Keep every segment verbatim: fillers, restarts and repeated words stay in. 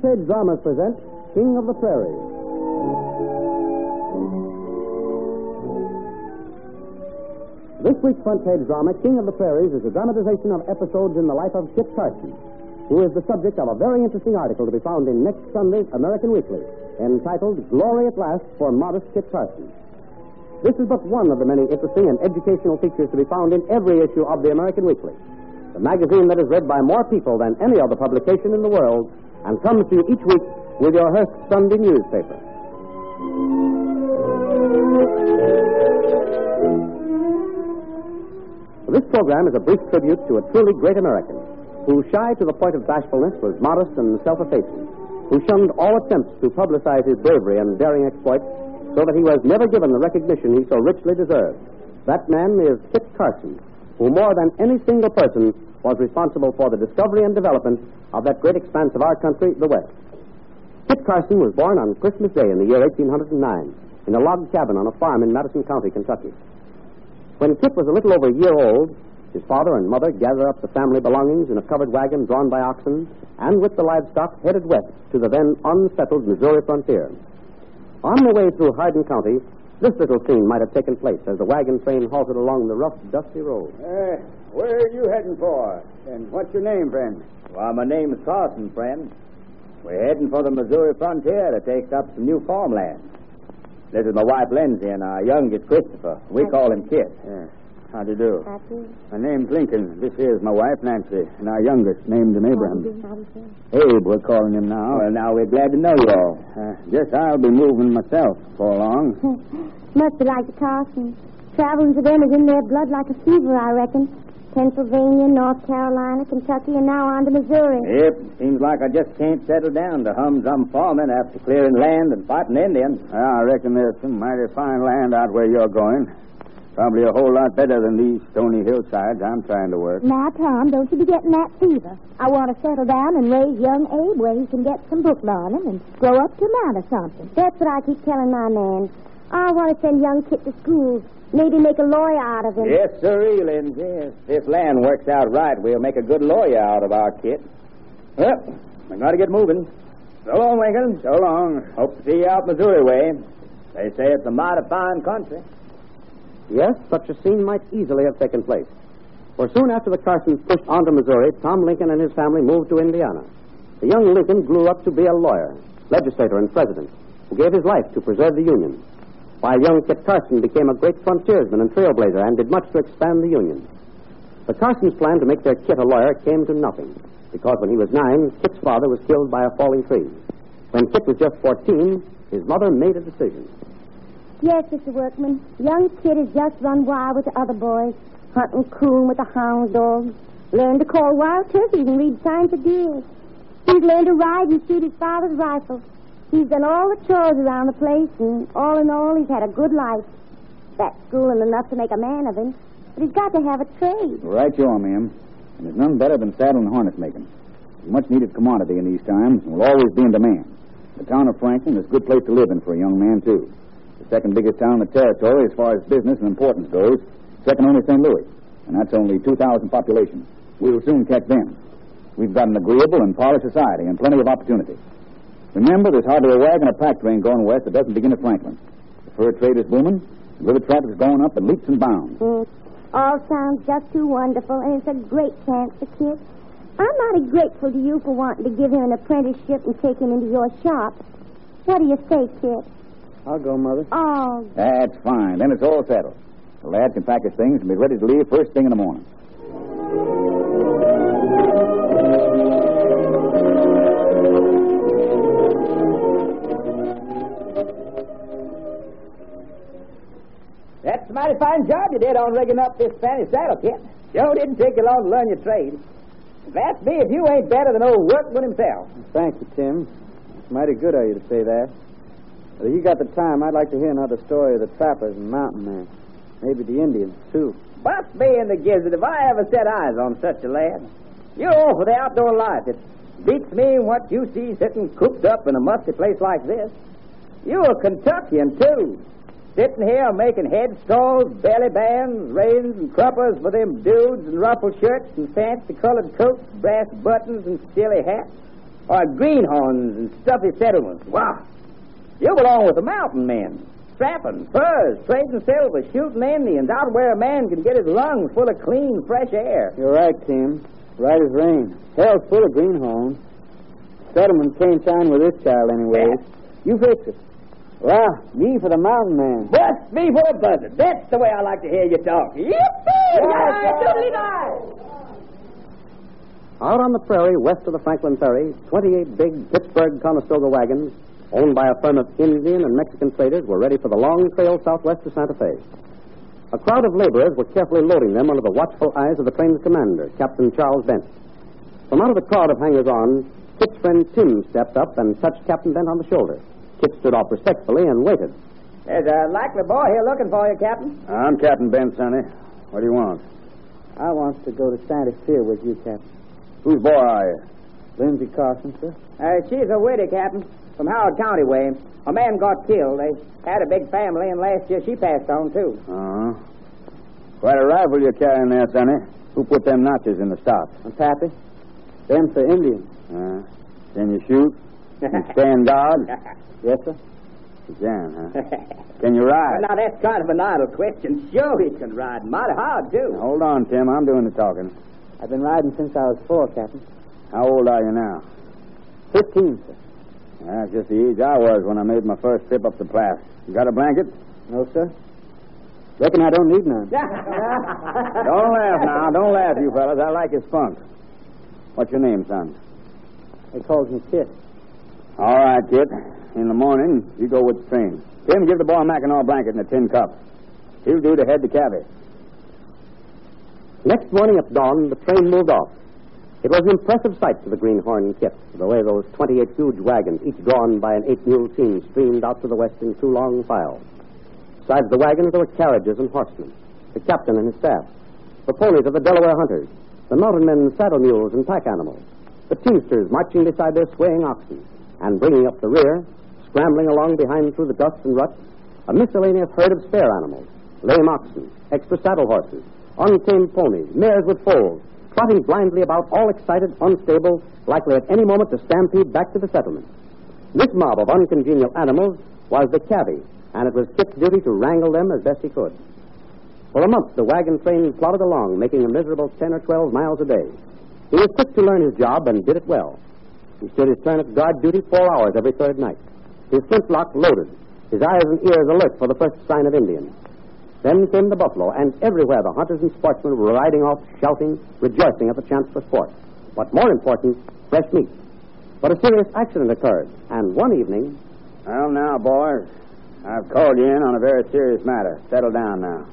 Front-Page Dramas present King of the Prairie. This week's Front-Page drama, King of the Prairies, is a dramatization of episodes in the life of Kit Carson, who is the subject of a very interesting article to be found in next Sunday's American Weekly, entitled Glory at Last for Modest Kit Carson. This is but one of the many interesting and educational features to be found in every issue of the American Weekly, the magazine that is read by more people than any other publication in the world and comes to you each week with your Hearst Sunday newspaper. This program is a brief tribute to a truly great American who, shy to the point of bashfulness, was modest and self-effacing, who shunned all attempts to publicize his bravery and daring exploits so that he was never given the recognition he so richly deserved. That man is Kit Carson, who more than any single person was responsible for the discovery and development of that great expanse of our country, the West. Kit Carson was born on Christmas Day in the year eighteen oh nine in a log cabin on a farm in Madison County, Kentucky. When Kit was a little over a year old, his father and mother gathered up the family belongings in a covered wagon drawn by oxen and with the livestock headed west to the then unsettled Missouri frontier. On the way through Hardin County, this little scene might have taken place as the wagon train halted along the rough, dusty road. Uh, where are you heading for? And what's your name, friend? Well, my name's Carson, friend. We're heading for the Missouri frontier to take up some new farmland. This is my wife, Lindsay, and our youngest, Christopher. We Hi. call him Kit. Yeah. How do you do? How do you? My name's Lincoln. This here's my wife, Nancy, and our youngest, named him Abraham. How do you? Abe, we're calling him now. Well, now we're glad to know you all. Uh, guess I'll be moving myself before long. Must be like the Carsons. Traveling to them is in their blood like a fever, I reckon. Pennsylvania, North Carolina, Kentucky, and now on to Missouri. Yep, seems like I just can't settle down to hum-drum farming after clearing land and fighting Indians. Well, I reckon there's some mighty fine land out where you're going. Probably a whole lot better than these stony hillsides I'm trying to work. Now, Tom, don't you be getting that fever. I want to settle down and raise young Abe where he can get some book learning and grow up to a man or something. That's what I keep telling my man. I want to send young Kit to school. Maybe make a lawyer out of him. Yes, sirree, Lindsay. If this land works out right, we'll make a good lawyer out of our Kit. Well, I got to get moving. So long, Lincoln. So long. Hope to see you out Missouri way. They say it's a mighty fine country. Yes, such a scene might easily have taken place. For soon after the Carsons pushed on to Missouri, Tom Lincoln and his family moved to Indiana. The young Lincoln grew up to be a lawyer, legislator, and president, who gave his life to preserve the Union, while young Kit Carson became a great frontiersman and trailblazer and did much to expand the Union. The Carsons' plan to make their Kit a lawyer came to nothing, because when he was nine, Kit's father was killed by a falling tree. When Kit was just fourteen, his mother made a decision. Yes, Mister Workman. Young Kit has just run wild with the other boys, hunting coon with the hound dogs, learned to call wild turkeys and read signs of deer. He's learned to ride and shoot his father's rifle. He's done all the chores around the place, and all in all, he's had a good life. That's schooling enough to make a man of him, but he's got to have a trade. Right you are, ma'am. And there's none better than saddle and harness making. It's a much-needed commodity in these times, and will always be in demand. The town of Franklin is a good place to live in for a young man, too. The second biggest town in the territory as far as business and importance goes, second only to Saint Louis, and that's only two thousand population. We'll soon catch them. We've got an agreeable and polished society and plenty of opportunity. Remember, there's hardly a wagon or pack train going west that doesn't begin at Franklin. The fur trade is booming, the river traffic's going up in leaps and bounds. Mm. All sounds just too wonderful, and it's a great chance for Kit. I'm mighty grateful to you for wanting to give him an apprenticeship and take him into your shop. What do you say, Kit? I'll go, Mother. Oh. That's fine. Then it's all settled. The lad can pack his things and be ready to leave first thing in the morning. That's a mighty fine job you did on rigging up this fancy saddle, Kit. Sure didn't take you long to learn your trade. If that's me, if you ain't better than old Workman himself. Thank you, Tim. It's mighty good of you to say that. But if you got the time, I'd like to hear another story of the trappers and mountain men. Maybe the Indians, too. Bust me in the gizzard if I ever set eyes on such a lad. You're all for the outdoor life. It beats me what you see sitting cooped up in a musty place like this. You're a Kentuckian, too. Sitting here making headstalls, belly bands, reins, and cruppers for them dudes and ruffled shirts and fancy colored coats, brass buttons, and silly hats. Or greenhorns and stuffy settlements. Wow. You belong with the mountain men. Strapping, furs, trading silver, shooting Indians, out where a man can get his lungs full of clean, fresh air. You're right, Tim. Right as rain. Hell's full of greenhorns. Settlement can't shine with this child anyways. You fix it. Well, me for the mountain man. Bust me for a buzzard. That's the way I like to hear you talk. Yippee! Out on the prairie west of the Franklin Ferry, twenty-eight big Pittsburgh Conestoga wagons, owned by a firm of Indian and Mexican traders, were ready for the long trail southwest to Santa Fe. A crowd of laborers were carefully loading them under the watchful eyes of the train's commander, Captain Charles Bent. From out of the crowd of hangers-on, Kit's friend Tim stepped up and touched Captain Bent on the shoulder. Kit stood off respectfully and waited. There's a likely boy here looking for you, Captain. I'm Captain Bent, Sonny. What do you want? I wants to go to Santa Fe with you, Captain. Whose boy are you? Lindsay Carson, sir. Uh, she's a widow, Captain, from Howard County way. A man got killed. They had a big family, and last year she passed on, too. Uh-huh. Quite a rifle you're carrying there, Sonny. Who put them notches in the stock? I'm Pappy. Them for Indians. Uh, can you shoot? You stand guard? Yes, sir. You can, huh? Can you ride? Well, now, that's kind of an idle question. Sure, he can ride. Mighty hard, too. Now, hold on, Tim. I'm doing the talking. I've been riding since I was four, Captain. How old are you now? Fifteen, sir. That's just the age I was when I made my first trip up the Platte. You got a blanket? No, sir. Reckon I don't need none. Don't laugh now. Don't laugh, you fellas. I like your spunk. What's your name, son? They calls me Kit. All right, Kit. In the morning, you go with the train. Tim, give the boy a Mackinaw blanket and a tin cup. He'll do to head the cabby. Next morning at dawn, the train moved off. It was an impressive sight to the greenhorn Kit, the way those twenty-eight huge wagons, each drawn by an eight-mule team, streamed out to the west in two long files. Besides the wagons, there were carriages and horsemen, the captain and his staff, the ponies of the Delaware hunters, the mountain men's saddle mules and pack animals, the teamsters marching beside their swaying oxen, and bringing up the rear, scrambling along behind through the dust and ruts, a miscellaneous herd of spare animals, lame oxen, extra saddle horses, untamed ponies, mares with foals, trotting blindly about, all excited, unstable, likely at any moment to stampede back to the settlement. This mob of uncongenial animals was the cabby, and it was Kit's duty to wrangle them as best he could. For a month, the wagon train plodded along, making a miserable ten or twelve miles a day. He was quick to learn his job and did it well. He stood his turn at guard duty four hours every third night, his flintlock loaded, his eyes and ears alert for the first sign of Indians. Then came the buffalo, and everywhere the hunters and sportsmen were riding off, shouting, rejoicing at the chance for sport. But more important, fresh meat. But a serious accident occurred, and one evening... Well, now, boys, I've called you in on a very serious matter. Settle down now.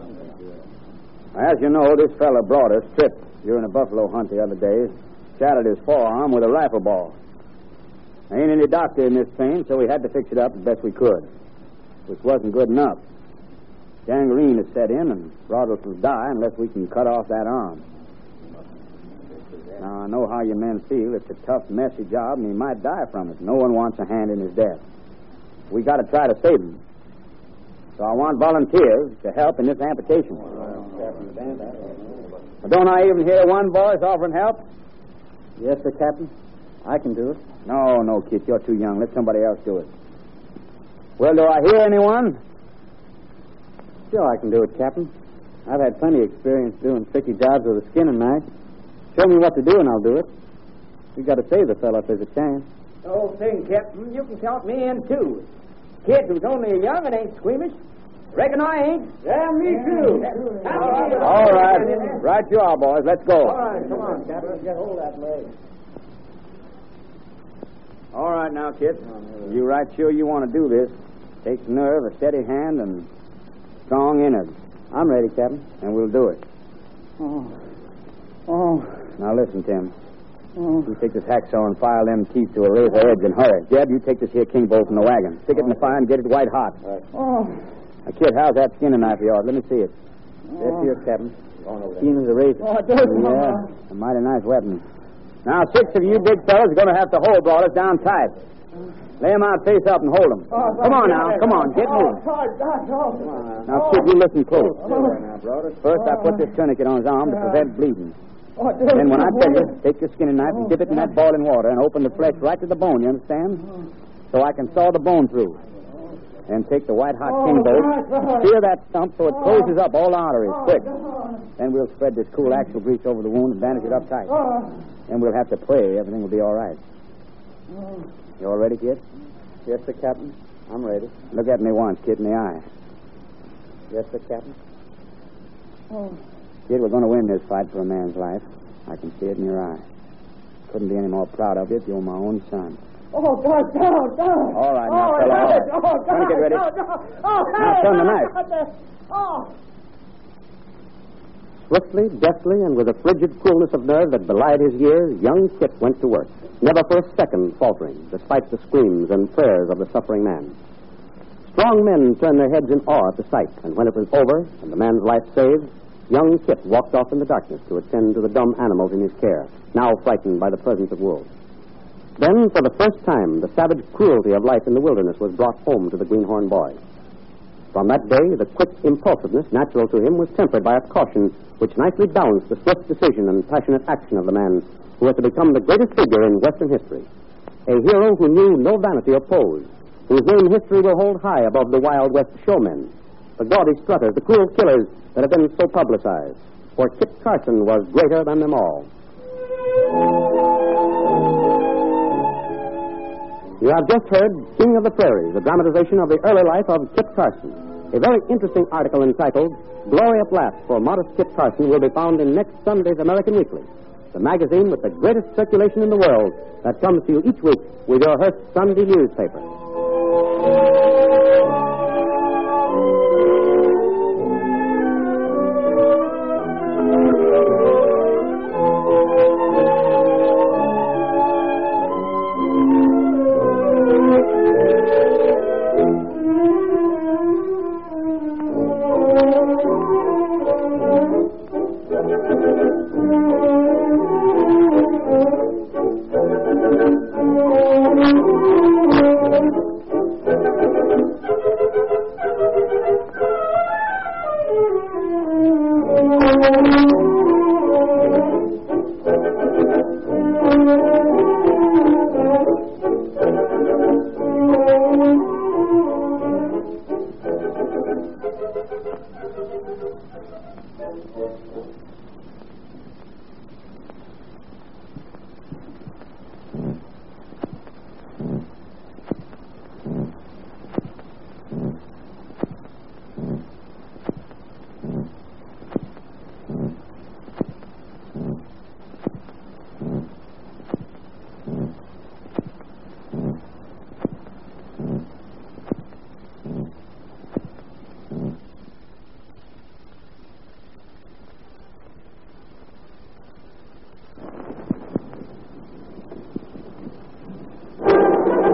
As you know, this fellow brought us, tripped during a buffalo hunt the other day, shattered his forearm with a rifle ball. There ain't any doctor in this train, so we had to fix it up as best we could, which wasn't good enough. Gangrene has set in, and Broadus will die unless we can cut off that arm. Now, I know how you men feel. It's a tough, messy job, and he might die from it. No one wants a hand in his death. We got to try to save him. So I want volunteers to help in this amputation. But don't I even hear one voice offering help? Yes, sir, Captain. I can do it. No, no, Kit, you're too young. Let somebody else do it. Well, do I hear anyone? Sure, I can do it, Captain. I've had plenty of experience doing tricky jobs with a skinning knife. Show me what to do, and I'll do it. We've got to save the fellow if there's a chance. The whole thing, Captain, you can count me in, too. Kid who's only young and ain't squeamish. Reckon I ain't. Yeah, me too. All right. Right you are, boys. Let's go. All right, come on, Captain. Let's get hold of that leg. All right now, Kit. You right sure you want to do this. Takes nerve, a steady hand, and strong innards. I'm ready, Captain. And we'll do it. Oh. Oh. Now listen, Tim. Oh. You take this hacksaw and file them teeth to a razor edge and hurry. Jeb, you take this here king bolt from the wagon. Stick it in the fire and get it white hot. Right. Oh. Now, Kid, how's that skinning knife of yours? Let me see it. Oh. That's yours, Captain. Keen as a razor. Oh, it does, Yeah, a mighty nice weapon. Now, six of you big fellas are going to have to hold Broadus down tight. Lay him out face up and hold him. Oh, come on now, come on, get moving. Now, Kid, you listen close. First, I put this tourniquet on his arm to prevent bleeding. Oh, do Then when I it. tell you, take your skinning knife and dip it in that boiling water and open the flesh right to the bone, you understand? So I can saw the bone through. And take the white hot Oh, king bolt, God, God. sear that stump so it closes up all the arteries, Oh, quick. God. Then we'll spread this cool axle grease over the wound and bandage it up tight. Oh. Then we'll have to pray everything will be all right. Oh. You all ready, kid? Yes, sir, Captain. I'm ready. Look at me once, kid, in the eye. Yes, sir, Captain. Oh. Kid, we're going to win this fight for a man's life. I can see it in your eye. Couldn't be any more proud of you if you were my own son. Oh, God, God, God. All right, now, oh, fella, all right. Oh, God. Let me get ready. Oh, God. Oh, Now, turn the knife. God. Oh. Swiftly, deftly, and with a frigid coolness of nerve that belied his years, young Kit went to work, never for a second faltering, despite the screams and prayers of the suffering man. Strong men turned their heads in awe at the sight, and when it was over and the man's life saved, young Kit walked off in the darkness to attend to the dumb animals in his care, now frightened by the presence of wolves. Then, for the first time, the savage cruelty of life in the wilderness was brought home to the greenhorn boy. From that day, the quick impulsiveness natural to him was tempered by a caution which nicely balanced the swift decision and passionate action of the man who was to become the greatest figure in Western history. A hero who knew no vanity or pose, whose name history will hold high above the Wild West showmen, the gaudy strutters, the cruel killers that have been so publicized. For Kit Carson was greater than them all. You have just heard King of the Prairies, a dramatization of the early life of Kit Carson. A very interesting article entitled Glory at Last for Modest Kit Carson will be found in next Sunday's American Weekly, the magazine with the greatest circulation in the world that comes to you each week with your Hearst Sunday newspaper. Mm-hmm.